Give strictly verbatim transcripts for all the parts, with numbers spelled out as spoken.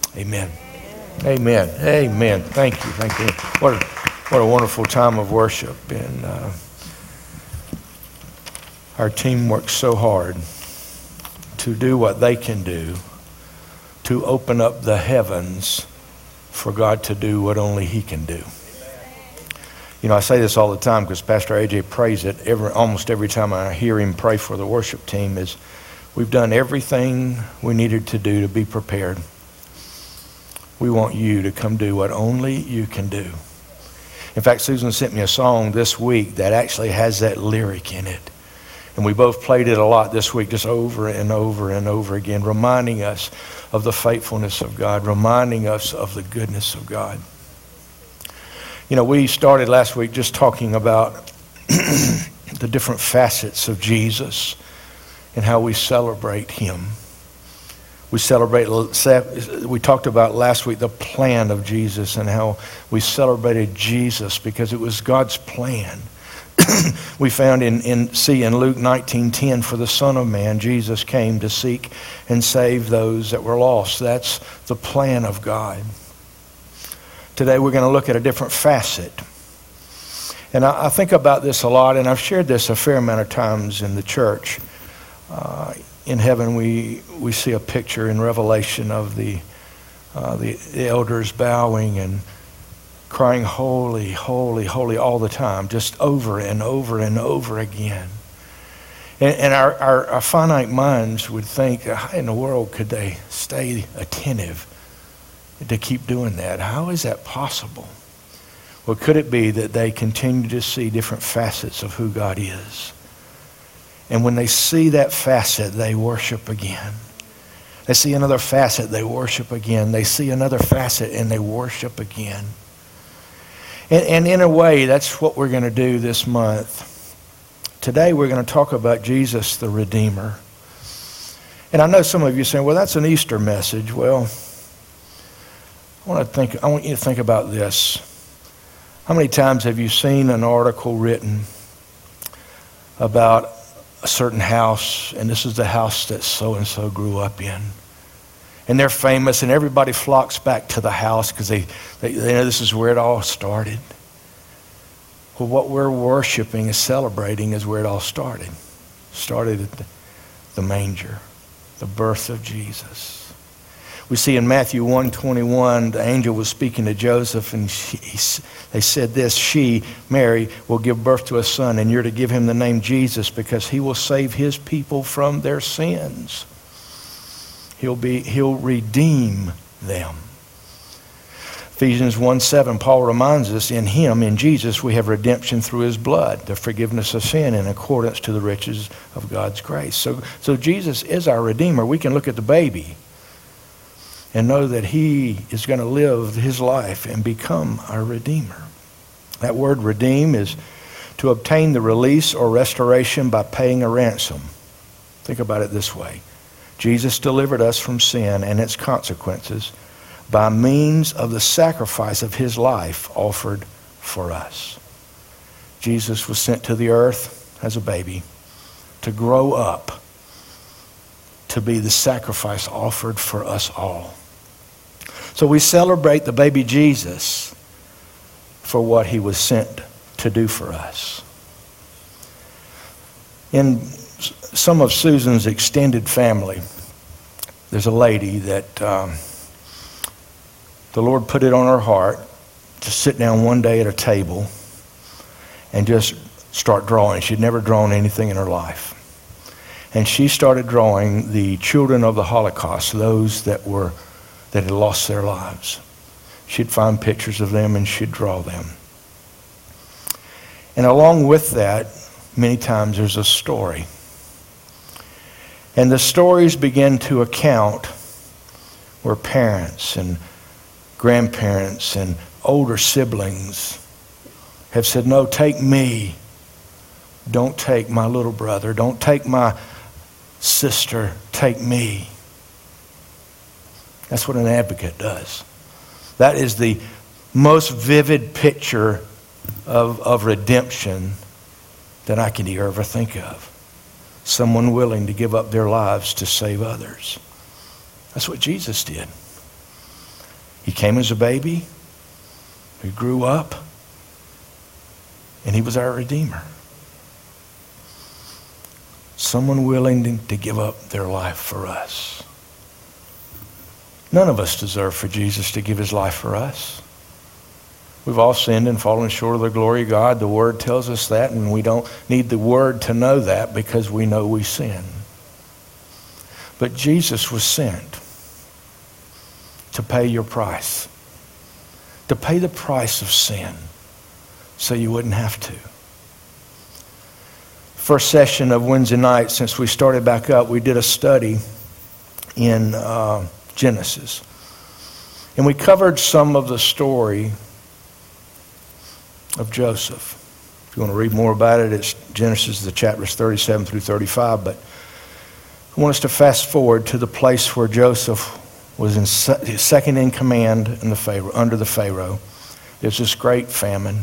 Amen. Amen. Amen. Thank you. Thank you. What a, what a wonderful time of worship. And uh, our team works so hard to do what they can do, to open up the heavens for God to do what only He can do. You know, I say this all the time because Pastor A J prays it every, almost every time I hear him pray for the worship team, is we've done everything we needed to do to be prepared. We want you to come do what only you can do. In fact, Susan sent me a song this week that actually has that lyric in it. And we both played it a lot this week, just over and over and over again, reminding us of the faithfulness of God, reminding us of the goodness of God. You know, we started last week just talking about the different facets of Jesus and how we celebrate Him. We celebrate, we talked about last week the plan of Jesus and how we celebrated Jesus because it was God's plan. We found in, in see in Luke nineteen ten, for the Son of Man, Jesus came to seek and save those that were lost. That's the plan of God. Today we're going to look at a different facet. And I, I think about this a lot, and I've shared this a fair amount of times in the church. Uh, in heaven we, we see a picture in Revelation of the, uh, the, the elders bowing and crying, holy, holy, holy, all the time, just over and over and over again. And, and our, our, our finite minds would think, how in the world could they stay attentive to keep doing that? How is that possible? Well, could it be that they continue to see different facets of who God is? And when they see that facet, they worship again. They see another facet, they worship again. They see another facet, and they worship again. And, and in a way, that's what we're going to do this month. Today, we're going to talk about Jesus the Redeemer. And I know some of you are saying, well, that's an Easter message. Well, I want to think. I want you to think about this. How many times have you seen an article written about a certain house, and this is the house that so-and-so grew up in? And they're famous, and everybody flocks back to the house because they, they, they know this is where it all started. Well, what we're worshiping and celebrating is where it all started. Started at the, the manger, the birth of Jesus. We see in Matthew one twenty-one, the angel was speaking to Joseph, and she, he, they said this, she, Mary, will give birth to a son, and you're to give him the name Jesus because he will save his people from their sins. He'll be, he'll redeem them. Ephesians one seven, Paul reminds us, in him, in Jesus, we have redemption through his blood, the forgiveness of sin in accordance to the riches of God's grace. So, so Jesus is our Redeemer. We can look at the baby and know that he is going to live his life and become our Redeemer. That word redeem is to obtain the release or restoration by paying a ransom. Think about it this way. Jesus delivered us from sin and its consequences by means of the sacrifice of his life offered for us. Jesus was sent to the earth as a baby to grow up to be the sacrifice offered for us all. So we celebrate the baby Jesus for what he was sent to do for us. In some of Susan's extended family, there's a lady that um, the Lord put it on her heart to sit down one day at a table and just start drawing. She'd never drawn anything in her life. And she started drawing the children of the Holocaust, those that were that had lost their lives. She'd find pictures of them and she'd draw them. And along with that, many times there's a story. And the stories begin to account where parents and grandparents and older siblings have said, no, take me. Don't take my little brother. Don't take my sister. Take me. That's what an advocate does. That is the most vivid picture of, of redemption that I can ever think of. Someone willing to give up their lives to save others. That's what Jesus did. He came as a baby. He grew up. And he was our Redeemer. Someone willing to give up their life for us. None of us deserve for Jesus to give his life for us. We've all sinned and fallen short of the glory of God. The Word tells us that, and we don't need the Word to know that because we know we sin. But Jesus was sent to pay your price, to pay the price of sin so you wouldn't have to. First session of Wednesday night, since we started back up, we did a study in uh, Genesis. And we covered some of the story of Joseph. If you want to read more about it, it's Genesis, the chapters thirty-seven through thirty-five. But I want us to fast forward to the place where Joseph was in second in command in the Pharaoh, under the Pharaoh. There's this great famine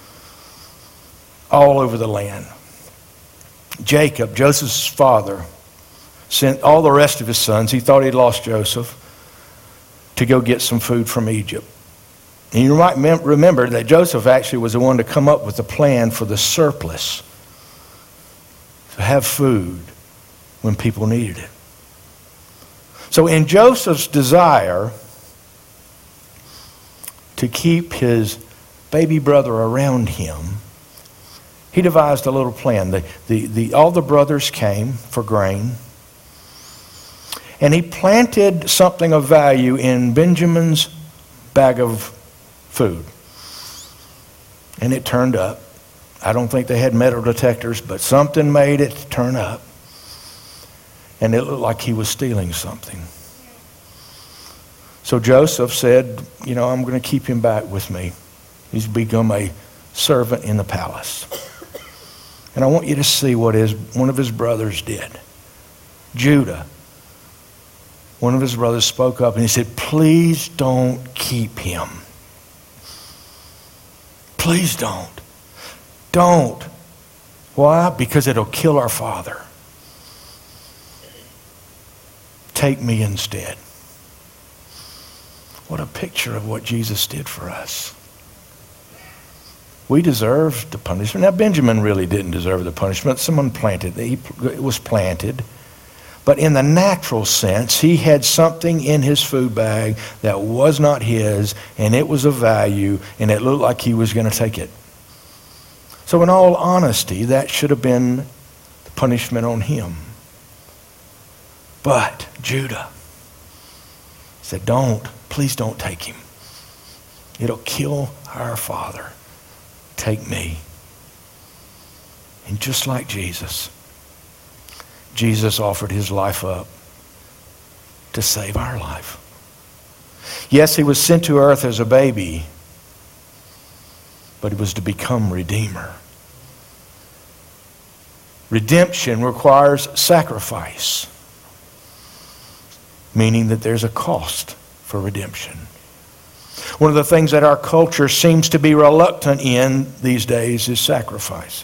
all over the land. Jacob, Joseph's father, sent all the rest of his sons. He thought he'd lost Joseph to go get some food from Egypt. And you might remember that Joseph actually was the one to come up with the plan for the surplus, to have food when people needed it. So in Joseph's desire to keep his baby brother around him, he devised a little plan. The, the, the, all the brothers came for grain, and he planted something of value in Benjamin's bag of food. And it turned up. I don't think they had metal detectors, but something made it turn up. And it looked like he was stealing something. So Joseph said, you know, I'm going to keep him back with me. He's become a servant in the palace. And I want you to see what his, one of his brothers did. Judah, one of his brothers, spoke up and he said, please don't keep him. Please don't. Don't. Why? Because it'll kill our father. Take me instead. What a picture of what Jesus did for us. We deserved the punishment. Now, Benjamin really didn't deserve the punishment. Someone planted it. It was planted. But in the natural sense, he had something in his food bag that was not his, and it was of value, and it looked like he was going to take it. So in all honesty, that should have been the punishment on him. But Judah said, don't, please don't take him. It'll kill our father. Take me. And just like Jesus, Jesus offered his life up to save our life. Yes, he was sent to earth as a baby, but he was to become Redeemer. Redemption requires sacrifice, meaning that there's a cost for redemption. One of the things that our culture seems to be reluctant in these days is sacrifice.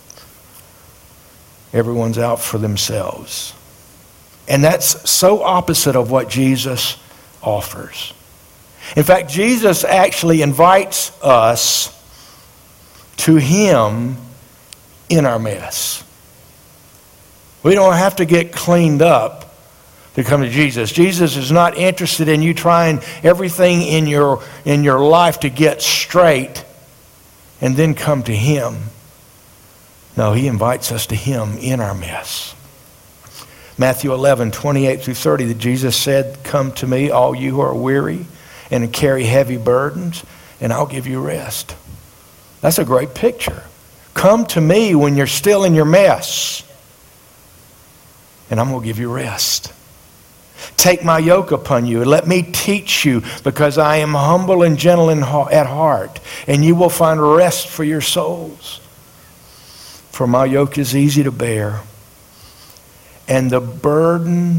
Everyone's out for themselves. And that's so opposite of what Jesus offers. In fact, Jesus actually invites us to him in our mess. We don't have to get cleaned up to come to Jesus. Jesus is not interested in you trying everything in your, in your life to get straight and then come to him. No, he invites us to him in our mess. Matthew eleven, twenty-eight through thirty, that Jesus said, come to me, all you who are weary and carry heavy burdens, and I'll give you rest. That's a great picture. Come to me when you're still in your mess, and I'm going to give you rest. Take my yoke upon you and let me teach you, because I am humble and gentle in ha- at heart, and you will find rest for your souls. For my yoke is easy to bear, and the burden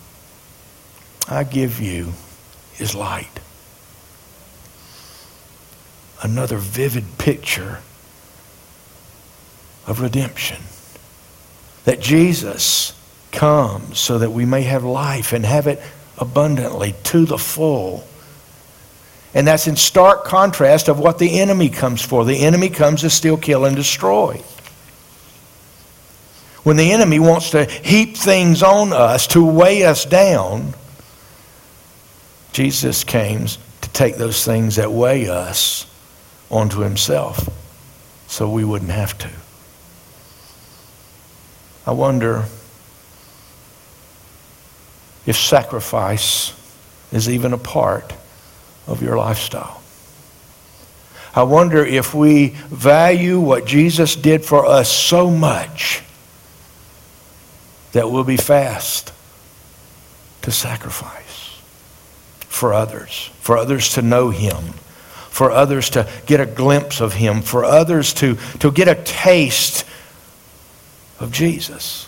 I give you is light. Another vivid picture of redemption. That Jesus comes so that we may have life and have it abundantly to the full. And that's in stark contrast of what the enemy comes for. The enemy comes to steal, kill, and destroy. When the enemy wants to heap things on us, to weigh us down, Jesus came to take those things that weigh us onto himself so we wouldn't have to. I wonder if sacrifice is even a part of your lifestyle. I wonder if we value what Jesus did for us so much that we'll be fast to sacrifice for others, for others to know him, for others to get a glimpse of him, for others to, to get a taste of Jesus.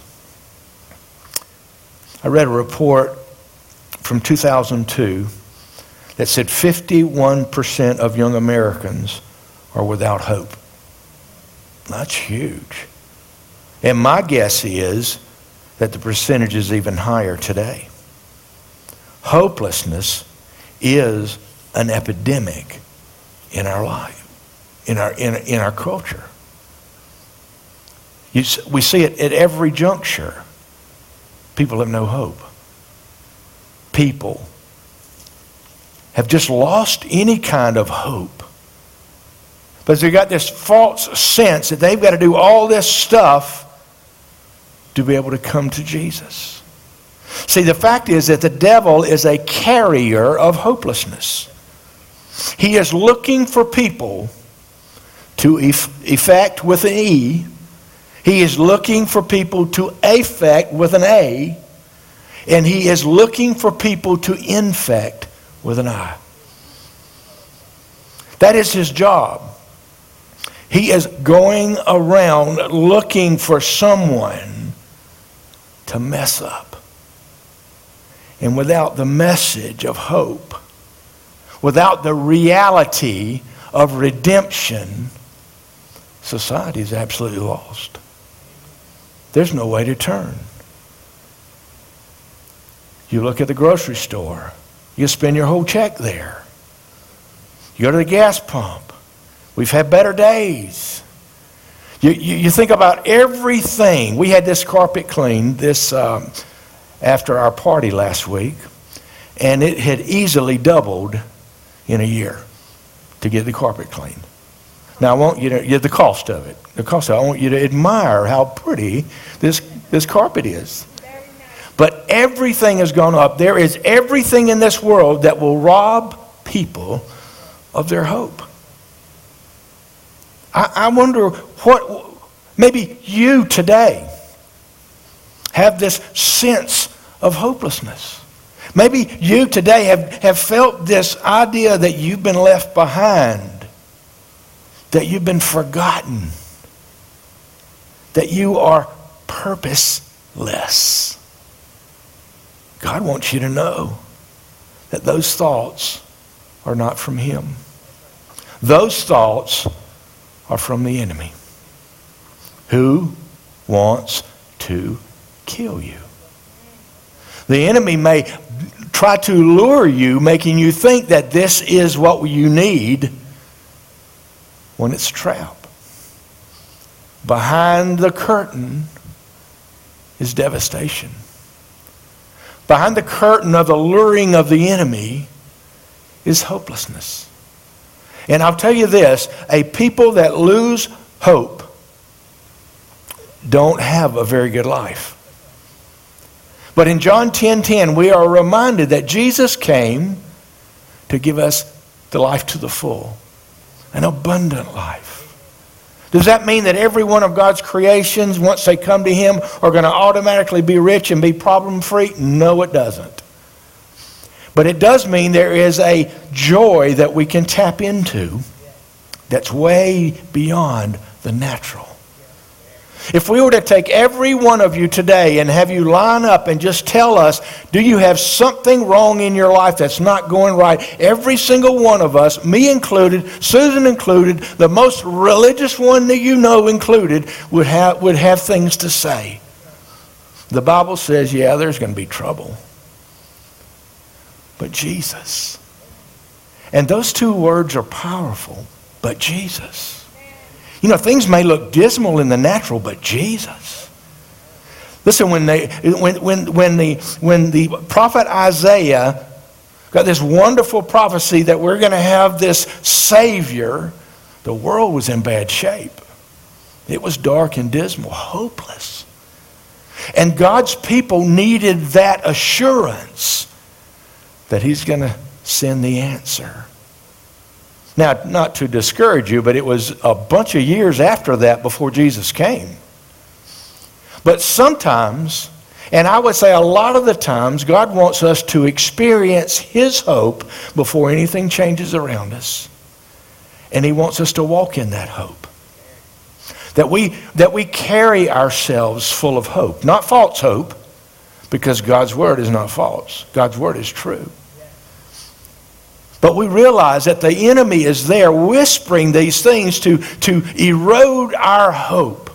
I read a report from two thousand two that said fifty-one percent of young Americans are without hope. That's huge. And my guess is that the percentage is even higher today. Hopelessness is an epidemic in our life, in our, in, in our culture. You, we see it at every juncture. People have no hope. People have just lost any kind of hope. But they've got this false sense that they've got to do all this stuff to be able to come to Jesus. See, the fact is that the devil is a carrier of hopelessness. He is looking for people to effect with an E. He is looking for people to affect with an A. And he is looking for people to infect with an I. That is his job. He is going around looking for someone to mess up. And without the message of hope, without the reality of redemption, society is absolutely lost. There's no way to turn. You look at the grocery store, you spend your whole check there. You go to the gas pump, we've had better days. You, you, you think about everything. We had this carpet cleaned this um, after our party last week, and it had easily doubled in a year to get the carpet cleaned. Now I want you to, the cost of it, the cost of it, I want you to admire how pretty this, this carpet is. But everything has gone up. There is everything in this world that will rob people of their hope. I, I wonder what, maybe you today have this sense of hopelessness. Maybe you today have, have felt this idea that you've been left behind, that you've been forgotten, that you are purposeless. God wants you to know that those thoughts are not from him. Those thoughts are from the enemy, who wants to kill you. The enemy may try to lure you, making you think that this is what you need, when it's a trap. Behind the curtain is devastation. Behind the curtain of the luring of the enemy is hopelessness. And I'll tell you this, a people that lose hope don't have a very good life. But in John ten ten, we are reminded that Jesus came to give us the life to the full, an abundant life. Does that mean that every one of God's creations, once they come to him, are going to automatically be rich and be problem-free? No, it doesn't. But it does mean there is a joy that we can tap into that's way beyond the natural. If we were to take every one of you today and have you line up and just tell us, do you have something wrong in your life that's not going right? Every single one of us, me included, Susan included, the most religious one that you know included, would have, would have things to say. The Bible says, yeah, there's going to be trouble. But Jesus, And those two words are powerful, but Jesus. You know, things may look dismal in the natural, but Jesus. Listen, when they when when when the when the prophet Isaiah got this wonderful prophecy that we're going to have this Savior, the world was in bad shape. It was dark and dismal, hopeless. And God's people needed that assurance that he's going to send the answer. Now, not to discourage you, but it was a bunch of years after that before Jesus came. But sometimes, and I would say a lot of the times, God wants us to experience his hope before anything changes around us. And he wants us to walk in that hope. That we, that we carry ourselves full of hope. Not false hope, because God's word is not false. God's word is true. But we realize that the enemy is there whispering these things to, to erode our hope.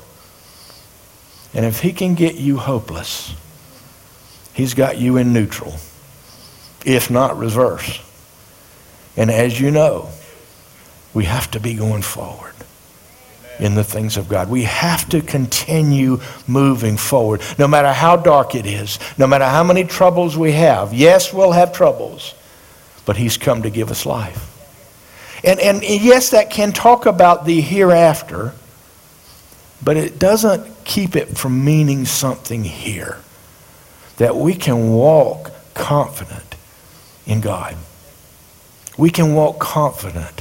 And if he can get you hopeless, he's got you in neutral, if not reverse. And as you know, we have to be going forward in the things of God. We have to continue moving forward, no matter how dark it is, no matter how many troubles we have. Yes, we'll have troubles, but he's come to give us life. And, and yes, that can talk about the hereafter, but it doesn't keep it from meaning something here. That we can walk confident in God. We can walk confident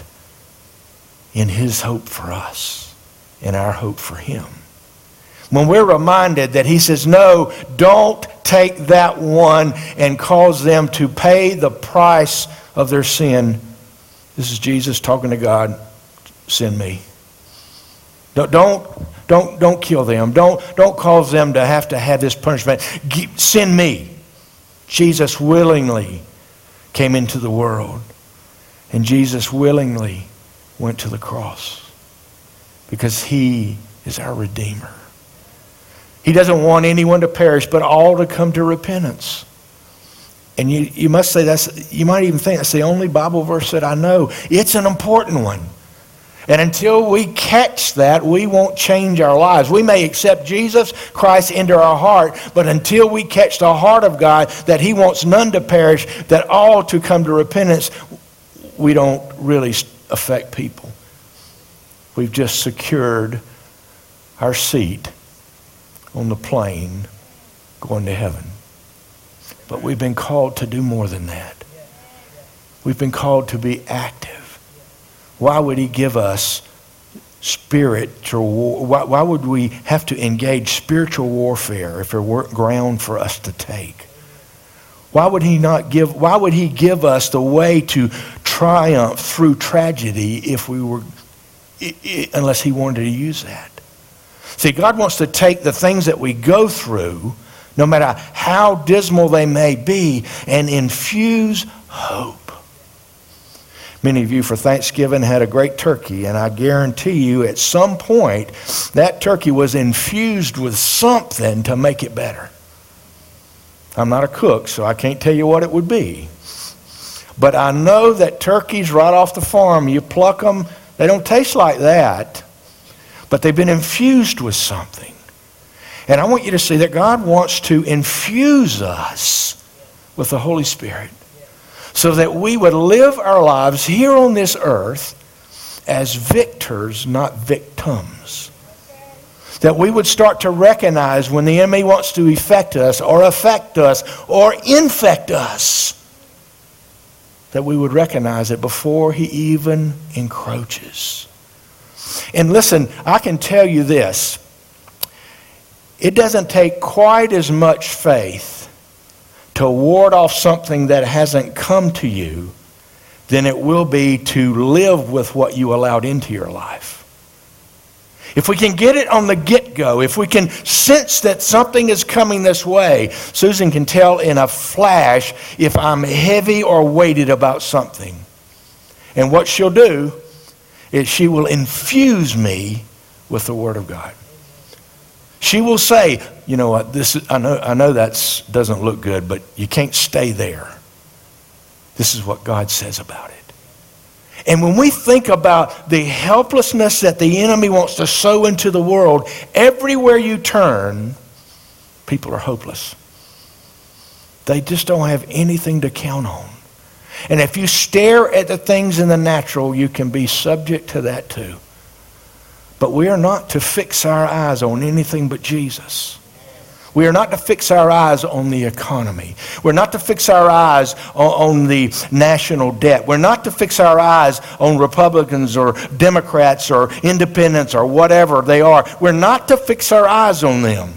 in his hope for us and our hope for him. When we're reminded that he says, no, don't take that one and cause them to pay the price of their sin. This is Jesus talking to God. Send me. Don't, don't, don't, don't kill them. Don't, don't cause them to have to have this punishment. Send me. Jesus willingly came into the world. And Jesus willingly went to the cross. Because he is our Redeemer. He doesn't want anyone to perish, but all to come to repentance. And you, you must say that's, you might even think that's the only Bible verse that I know. It's an important one. And until we catch that, we won't change our lives. We may accept Jesus Christ into our heart, but until we catch the heart of God, that he wants none to perish, that all to come to repentance, we don't really affect people. We've just secured our seat on the plane going to heaven. But we've been called to do more than that. We've been called to be active. Why would he give us spiritual war? Why, why would we have to engage spiritual warfare if there weren't ground for us to take? Why would he not give, why would he give us the way to triumph through tragedy if we were, unless he wanted to use that? See, God wants to take the things that we go through, no matter how dismal they may be, and infuse hope. Many of you for Thanksgiving had a great turkey, and I guarantee you at some point that turkey was infused with something to make it better. I'm not a cook, so I can't tell you what it would be. But I know that turkeys right off the farm, you pluck them, they don't taste like that, but they've been infused with something. And I want you to see that God wants to infuse us with the Holy Spirit so that we would live our lives here on this earth as victors, not victims. That we would start to recognize when the enemy wants to affect us or affect us or infect us, that we would recognize it before he even encroaches. And listen, I can tell you this. It doesn't take quite as much faith to ward off something that hasn't come to you than it will be to live with what you allowed into your life. If we can get it on the get-go, if we can sense that something is coming this way, Susan can tell in a flash if I'm heavy or weighted about something. And what she'll do is she will infuse me with the Word of God. She will say, you know what, this is, I know I know that doesn't look good, but you can't stay there. This is what God says about it. And when we think about the helplessness that the enemy wants to sow into the world, everywhere you turn, people are hopeless. They just don't have anything to count on. And if you stare at the things in the natural, you can be subject to that too. But we are not to fix our eyes on anything but Jesus. We are not to fix our eyes on the economy. We're not to fix our eyes on, on the national debt. We're not to fix our eyes on Republicans or Democrats or independents or whatever they are. We're not to fix our eyes on them.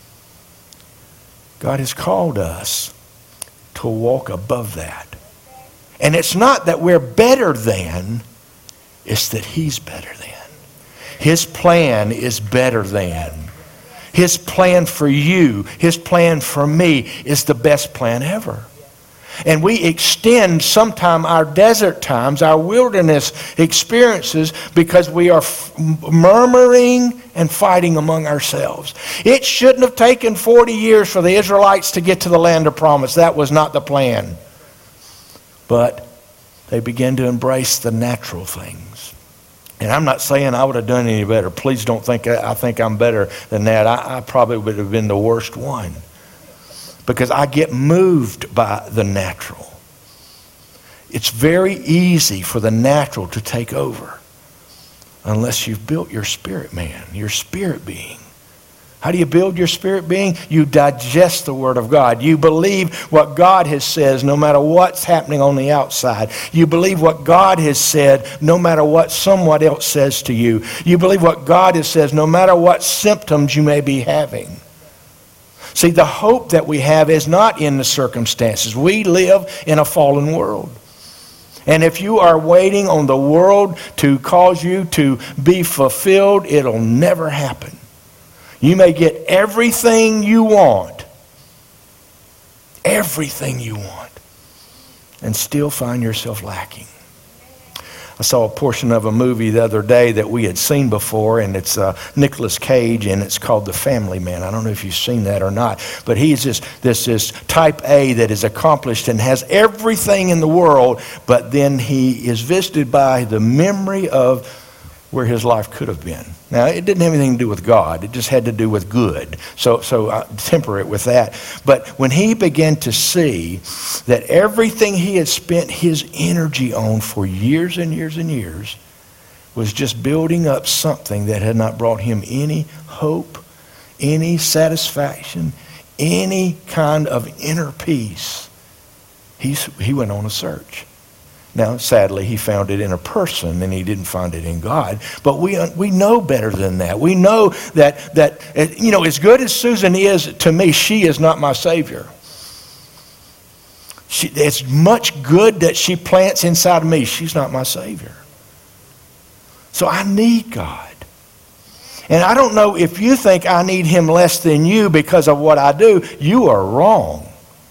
God has called us to walk above that. And it's not that we're better than, it's that He's better than. His plan is better than. His plan for you, His plan for me is the best plan ever. And we extend sometime our desert times, our wilderness experiences, because we are f- murmuring and fighting among ourselves. It shouldn't have taken forty years for the Israelites to get to the land of promise. That was not the plan. But they began to embrace the natural things. And I'm not saying I would have done any better. Please don't think I think I'm better than that. I, I probably would have been the worst one. Because I get moved by the natural. It's very easy for the natural to take over. Unless you've built your spirit man, your spirit being. How do you build your spirit being? You digest the Word of God. You believe what God has said no matter what's happening on the outside. You believe what God has said no matter what someone else says to you. You believe what God has said no matter what symptoms you may be having. See, the hope that we have is not in the circumstances. We live in a fallen world. And if you are waiting on the world to cause you to be fulfilled, it'll never happen. You may get everything you want, everything you want, and still find yourself lacking. I saw a portion of a movie the other day that we had seen before, and it's uh, Nicolas Cage, and it's called The Family Man. I don't know if you've seen that or not, but he's this, this, this type A that is accomplished and has everything in the world, but then he is visited by the memory of where his life could have been. Now, it didn't have anything to do with God. It just had to do with good. So, so I temper it with that. But when he began to see that everything he had spent his energy on for years and years and years was just building up something that had not brought him any hope, any satisfaction, any kind of inner peace, he's, he went on a search. Now, sadly, he found it in a person and he didn't find it in God. But we we know better than that. We know that, that you know, as good as Susan is to me, she is not my Savior. She, as much good that she plants inside of me, she's not my Savior. So I need God. And I don't know if you think I need Him less than you because of what I do. You are wrong.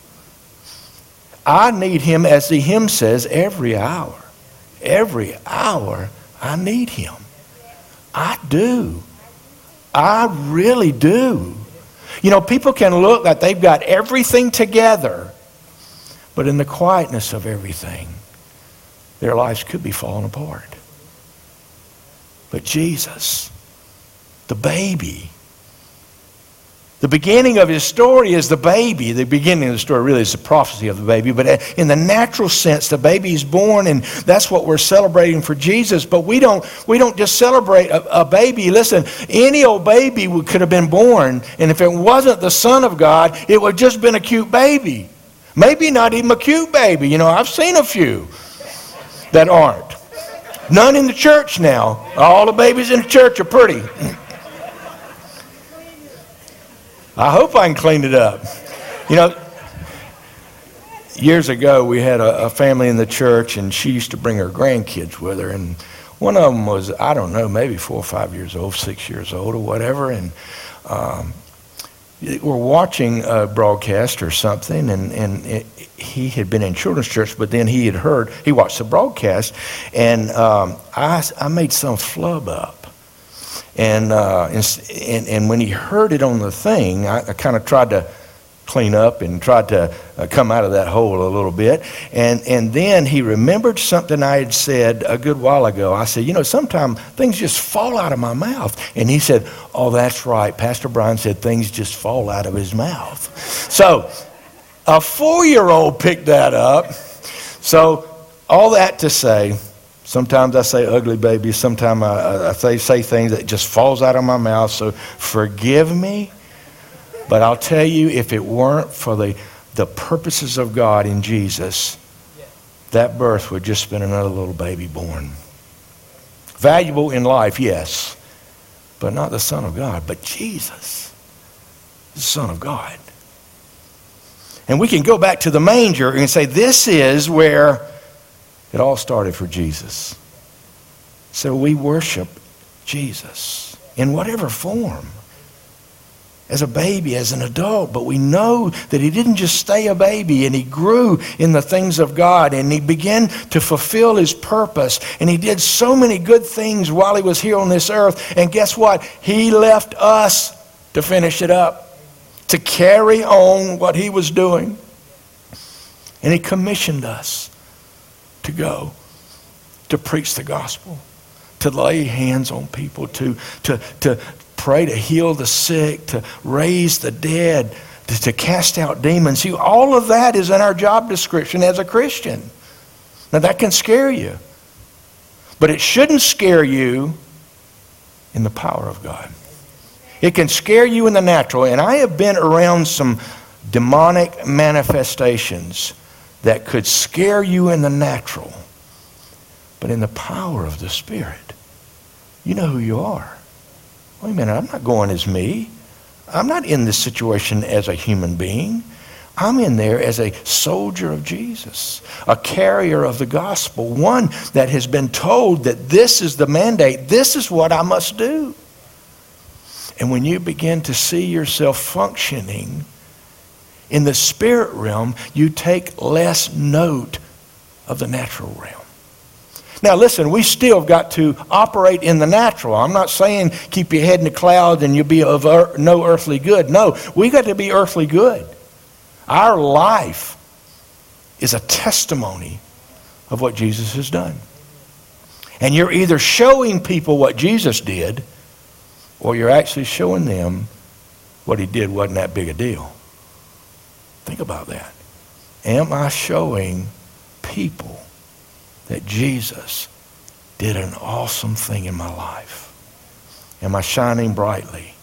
I need Him, as the hymn says, every hour. Every hour I need Him. I do. I really do. You know, people can look like they've got everything together, but in the quietness of everything, their lives could be falling apart. But Jesus, the baby, the beginning of his story is the baby. The beginning of the story really is the prophecy of the baby. But in the natural sense, the baby is born, and that's what we're celebrating for Jesus. But we don't we don't just celebrate a, a baby. Listen, any old baby could have been born, and if it wasn't the Son of God, it would have just been a cute baby. Maybe not even a cute baby. You know, I've seen a few that aren't. None in the church now. All the babies in the church are pretty. I hope I can clean it up. You know, years ago we had a, a family in the church, and she used to bring her grandkids with her, and one of them was, I don't know, maybe four or five years old, six years old or whatever, and um, we're watching a broadcast or something, and, and it, he had been in children's church, but then he had heard, he watched the broadcast, and um, I, I made some flub up. And, uh, and and when he heard it on the thing, I, I kind of tried to clean up and tried to uh, come out of that hole a little bit. And, and then he remembered something I had said a good while ago. I said, you know, sometimes things just fall out of my mouth. And he said, oh, that's right. Pastor Brian said things just fall out of his mouth. So a four-year-old picked that up. So all that to say, sometimes I say ugly baby. Sometimes I, I say, say things that just falls out of my mouth. So forgive me. But I'll tell you, if it weren't for the, the purposes of God in Jesus, that birth would just been another little baby born. Valuable in life, yes, but not the Son of God, but Jesus, the Son of God. And we can go back to the manger and say, this is where it all started for Jesus. So we worship Jesus in whatever form. As a baby, as an adult, but we know that he didn't just stay a baby, and he grew in the things of God, and he began to fulfill his purpose, and he did so many good things while he was here on this earth. And guess what? He left us to finish it up, to carry on what he was doing. And he commissioned us to go, to preach the gospel, to lay hands on people, to to to pray to heal the sick, to raise the dead, to, to cast out demons. See, all of that is in our job description as a Christian. Now that can scare you, but it shouldn't scare you in the power of God. It can scare you in the natural, and I have been around some demonic manifestations that could scare you in the natural, but in the power of the Spirit, you know who you are. Wait a minute, I'm not going as me. I'm not in this situation as a human being. I'm in there as a soldier of Jesus, a carrier of the gospel, one that has been told that this is the mandate, this is what I must do. And when you begin to see yourself functioning in the spirit realm, you take less note of the natural realm. Now listen, we still got to operate in the natural. I'm not saying keep your head in the clouds and you'll be of er- no earthly good. No, we got to be earthly good. Our life is a testimony of what Jesus has done. And you're either showing people what Jesus did, or you're actually showing them what he did wasn't that big a deal. Think about that. Am I showing people that Jesus did an awesome thing in my life? Am I shining brightly?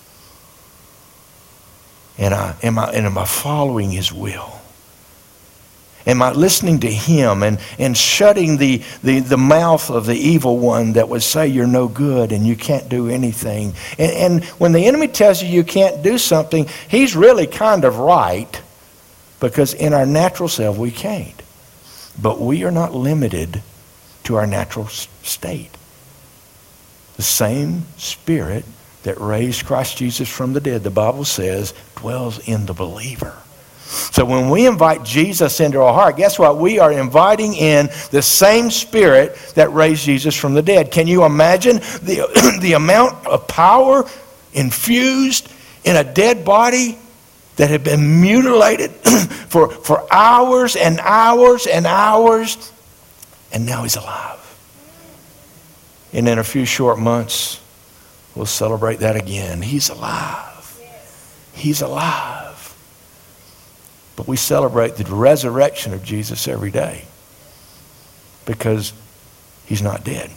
And I, am, I, and am I following his will? Am I listening to him and, and shutting the, the, the mouth of the evil one that would say you're no good and you can't do anything? And, and when the enemy tells you you can't do something, he's really kind of right, because in our natural self we can't. But we are not limited to our natural state. The same Spirit that raised Christ Jesus from the dead, the Bible says, dwells in the believer. So when we invite Jesus into our heart, guess what? We are inviting in the same Spirit that raised Jesus from the dead. Can you imagine the, the amount of power infused in a dead body that had been mutilated for, for hours and hours and hours, and now he's alive? And in a few short months, we'll celebrate that again. He's alive. He's alive. But we celebrate the resurrection of Jesus every day because he's not dead.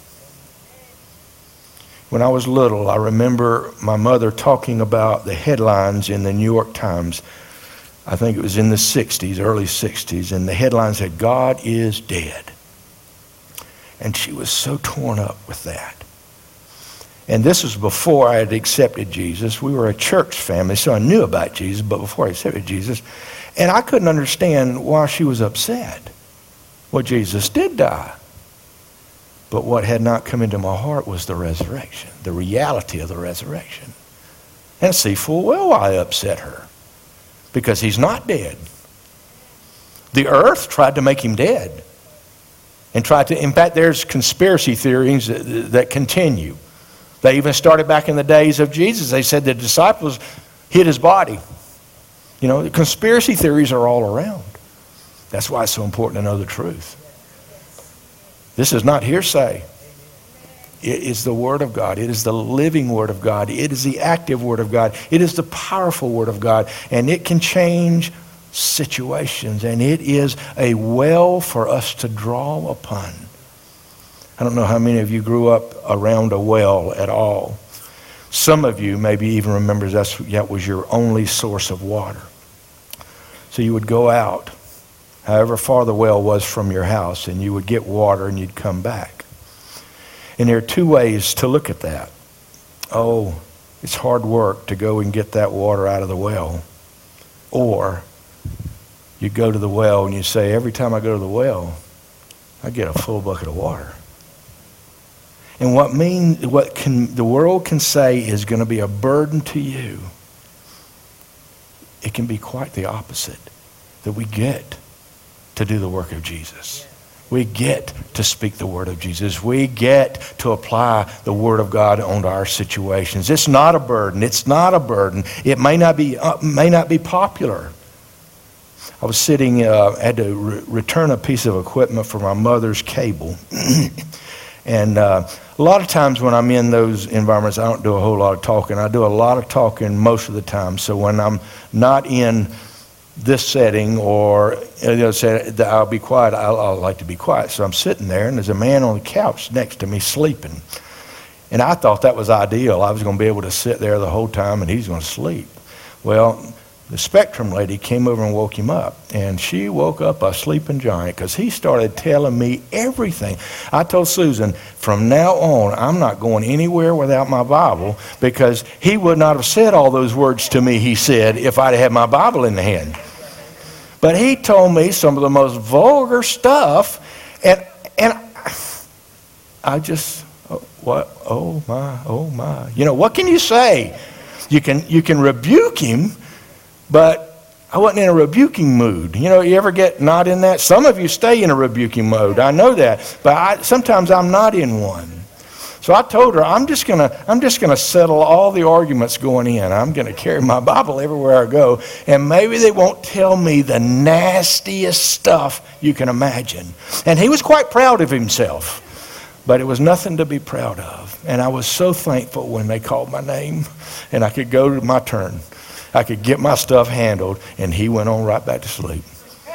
When I was little, I remember my mother talking about the headlines in the New York Times. I think it was in the sixties, early sixties, and the headline said, "God is dead." And she was so torn up with that. And this was before I had accepted Jesus. We were a church family, so I knew about Jesus, but before I accepted Jesus. And I couldn't understand why she was upset. Well, Jesus did die. But what had not come into my heart was the resurrection, the reality of the resurrection. And see full well why I upset her. Because he's not dead. The earth tried to make him dead. And tried to, in fact, there's conspiracy theories that, that continue. They even started back in the days of Jesus. They said the disciples hid his body. You know, the conspiracy theories are all around. That's why it's so important to know the truth. This is not hearsay. It is the Word of God. It is the living Word of God. It is the active Word of God. It is the powerful Word of God. And it can change situations. And it is a well for us to draw upon. I don't know how many of you grew up around a well at all. Some of you maybe even remember that's, that was your only source of water. So you would go out, however far the well was from your house, and you would get water and you'd come back. And there are two ways to look at that. Oh, it's hard work to go and get that water out of the well. Or you go to the well and you say, every time I go to the well, I get a full bucket of water. And what mean, what can the world can say is going to be a burden to you, it can be quite the opposite. That we get to do the work of Jesus. We get to speak the word of Jesus. We get to apply the word of God onto our situations. It's not a burden. It's not a burden. It may not be uh, may not be popular. I was sitting, uh, had to re- return a piece of equipment for my mother's cable. And uh, a lot of times when I'm in those environments, I don't do a whole lot of talking. I do a lot of talking most of the time. So when I'm not in this setting or you know, say that I'll be quiet, I'll, I'll like to be quiet. So I'm sitting there, and there's a man on the couch next to me sleeping. And I thought that was ideal. I was going to be able to sit there the whole time, and he's going to sleep. Well, the Spectrum lady came over and woke him up, and she woke up a sleeping giant because he started telling me everything. I told Susan, from now on, I'm not going anywhere without my Bible, because he would not have said all those words to me he said if I'd had my Bible in the hand. But he told me some of the most vulgar stuff, and and I just, oh, what, oh my, oh my. You know, what can you say? You can you can rebuke him, but I wasn't in a rebuking mood. You know, you ever get not in that? Some of you stay in a rebuking mode. I know that. But I, sometimes I'm not in one. So I told her, I'm just gonna, I'm just gonna settle all the arguments going in. I'm gonna carry my Bible everywhere I go, and maybe they won't tell me the nastiest stuff you can imagine. And he was quite proud of himself, but it was nothing to be proud of. And I was so thankful when they called my name, and I could go to my turn. I could get my stuff handled, and he went on right back to sleep.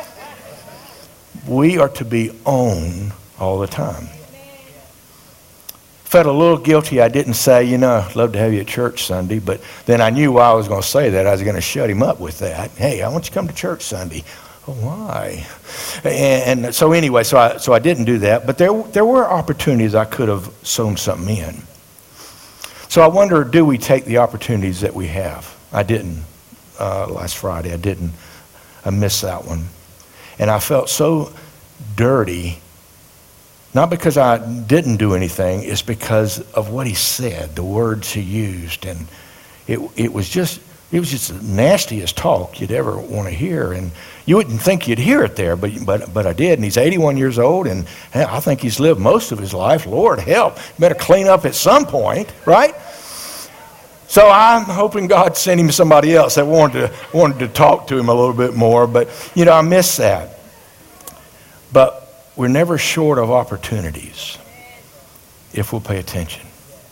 We are to be on all the time. Felt a little guilty. I didn't say, you know, I'd love to have you at church Sunday, but then I knew why I was going to say that. I was going to shut him up with that. Hey, I want you to come to church Sunday. Oh, why? And, and so anyway, so I so I didn't do that, but there there were opportunities I could have sewn something in. So I wonder, do we take the opportunities that we have? I didn't uh, last Friday. I didn't. I missed that one. And I felt so dirty, not because I didn't do anything, it's because of what he said, the words he used. And it it was just it was just the nastiest talk you'd ever want to hear. And you wouldn't think you'd hear it there, but but but I did. And he's eighty-one years old, and I think he's lived most of his life. Lord help. Better clean up at some point, right? So I'm hoping God sent him somebody else that wanted to wanted to talk to him a little bit more. But, you know, I miss that. But we're never short of opportunities if we'll pay attention.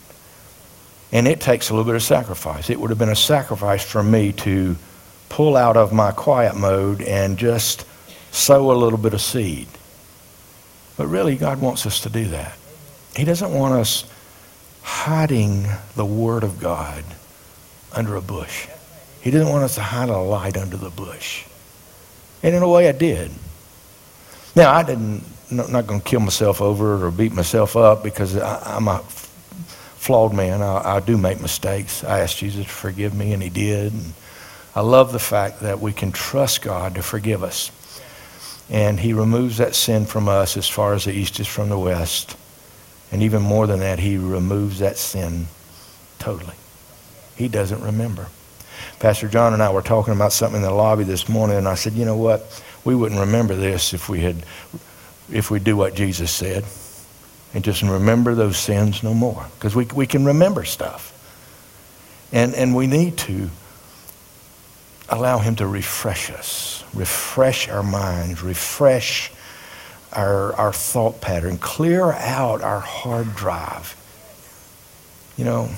And it takes a little bit of sacrifice. It would have been a sacrifice for me to pull out of my quiet mode and just sow a little bit of seed. But really, God wants us to do that. He doesn't want us hiding the Word of God under a bush. He didn't want us to hide a light under the bush. And in a way I did. Now, I didn't, I'm not going to kill myself over it or beat myself up, because I, I'm a flawed man. I, I do make mistakes. I asked Jesus to forgive me, and he did. And I love the fact that we can trust God to forgive us. And he removes that sin from us as far as the east is from the west. And even more than that, he removes that sin totally. He doesn't remember. Pastor John and I were talking about something in the lobby this morning, and I said, you know what? We wouldn't remember this if we had, if we do what Jesus said, and just remember those sins no more. Because we we can remember stuff, and and we need to allow him to refresh us, refresh our minds, refresh our, our thought pattern, clear out our hard drive. You know,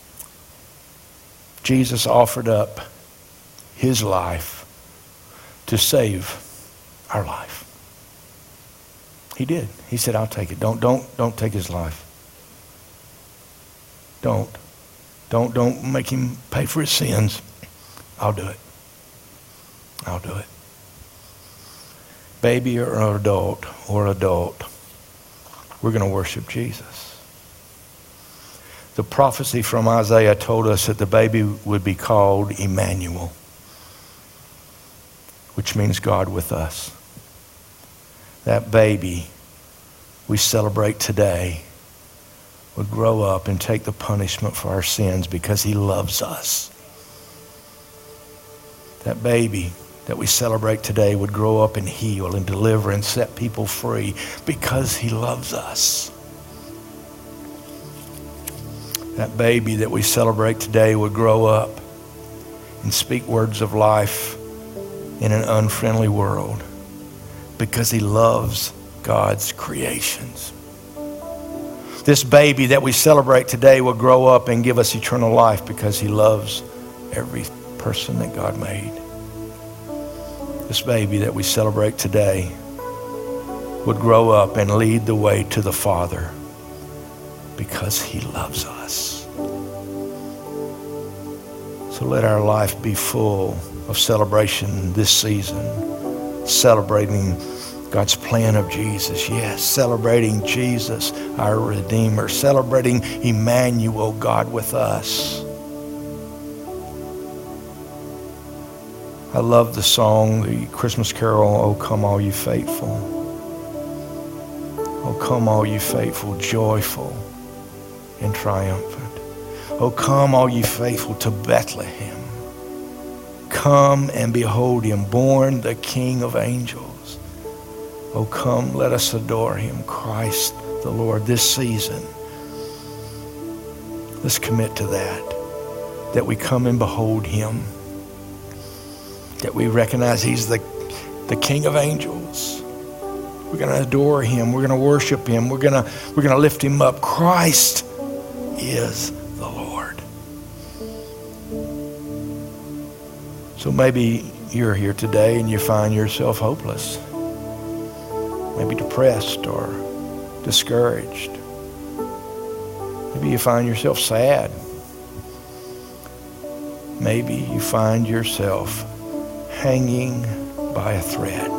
Jesus offered up his life to save our life. He did. He said, I'll take it. Don't, don't, don't take his life. Don't. Don't, don't make him pay for his sins. I'll do it. I'll do it. Baby or adult or adult, we're going to worship Jesus. The prophecy from Isaiah told us that the baby would be called Emmanuel, which means God with us. That baby we celebrate today would grow up and take the punishment for our sins because he loves us. That baby that we celebrate today would grow up and heal and deliver and set people free because he loves us. That baby that we celebrate today would grow up and speak words of life in an unfriendly world because he loves God's creations. This baby that we celebrate today will grow up and give us eternal life because he loves every person that God made. This baby that we celebrate today would grow up and lead the way to the Father because he loves us. So let our life be full of celebration this season, celebrating God's plan of Jesus. Yes, celebrating Jesus, our Redeemer, celebrating Emmanuel, God with us. I love the song, the Christmas carol, "Oh Come All You Faithful." Oh come all you faithful, joyful and triumphant. Oh come all you faithful to Bethlehem. Come and behold him, born the King of angels. Oh come, let us adore him, Christ the Lord. This season, let's commit to that, that we come and behold him, that we recognize he's the, the King of angels. We're going to adore him. We're going to worship him. We're going to, we're going to lift him up. Christ is the Lord. So maybe you're here today and you find yourself hopeless, maybe depressed or discouraged. Maybe you find yourself sad. Maybe you find yourself hanging by a thread.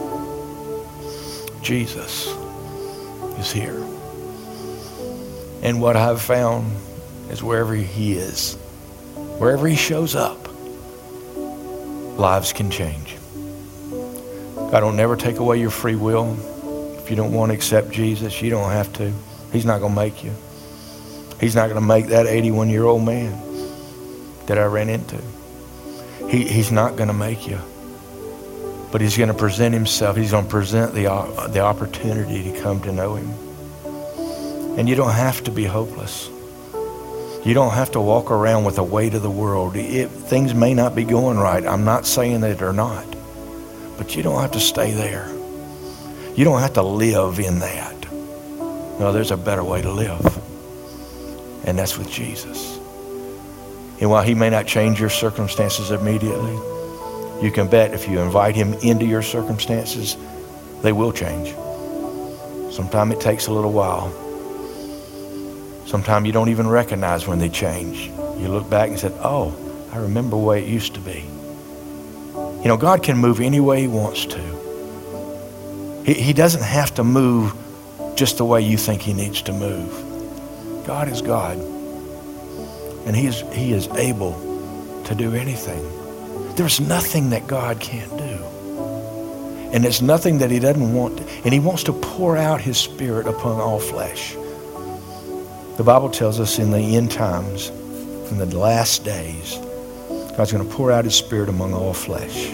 Jesus is here. And what I've found is wherever he is, wherever he shows up, lives can change. God will never take away your free will. If you don't want to accept Jesus, you don't have to. He's not going to make you. He's not going to make that eighty-one-year-old man that I ran into. He, he's not going to make you. But he's going to present himself. He's going to present the, uh, the opportunity to come to know him. And you don't have to be hopeless. You don't have to walk around with the weight of the world. It, things may not be going right. I'm not saying that they're not. But you don't have to stay there. You don't have to live in that. No, there's a better way to live. And that's with Jesus. And while he may not change your circumstances immediately, you can bet if you invite him into your circumstances, they will change. Sometimes it takes a little while. Sometimes you don't even recognize when they change. You look back and said, oh, I remember the way it used to be. You know, God can move any way he wants to. He, he doesn't have to move just the way you think he needs to move. God is God. And he is, he is able to do anything. There's nothing that God can't do. And there's nothing that he doesn't want to. And he wants to pour out his Spirit upon all flesh. The Bible tells us in the end times, in the last days, God's going to pour out his Spirit among all flesh.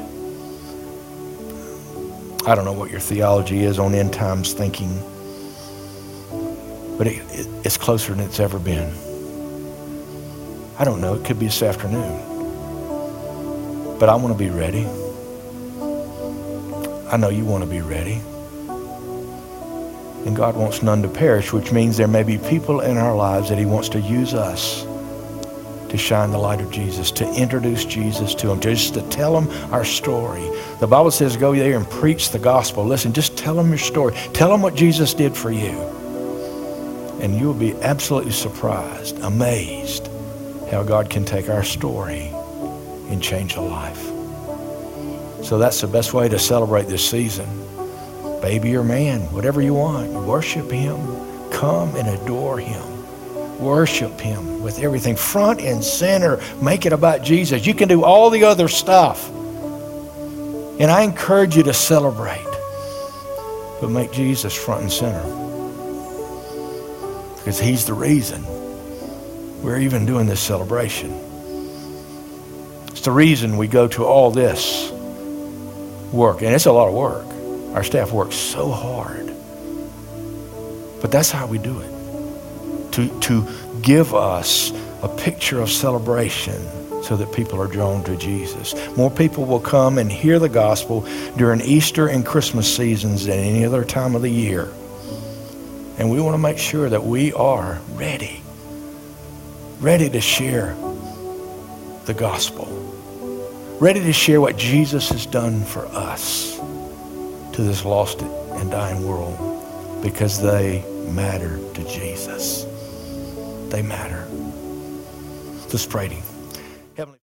I don't know what your theology is on end times thinking, but it, it, it's closer than it's ever been. I don't know. It could be this afternoon. But I want to be ready. I know you want to be ready. And God wants none to perish, which means there may be people in our lives that he wants to use us to shine the light of Jesus, to introduce Jesus to them, just to tell them our story. The Bible says go there and preach the gospel. Listen, just tell them your story. Tell them what Jesus did for you. And you'll be absolutely surprised, amazed how God can take our story and change a life. So that's the best way to celebrate this season. Baby or man, whatever you want, worship him. Come and adore him. Worship him with everything front and center. Make it about Jesus. You can do all the other stuff. And I encourage you to celebrate. But make Jesus front and center. Because he's the reason we're even doing this celebration. It's the reason we go to all this work. And it's a lot of work. Our staff works so hard. But that's how we do it. To, to give us a picture of celebration so that people are drawn to Jesus. More people will come and hear the gospel during Easter and Christmas seasons than any other time of the year. And we want to make sure that we are ready, ready to share the gospel, ready to share what Jesus has done for us to this lost and dying world, because they matter to Jesus. They matter. Let's pray to him. Heavenly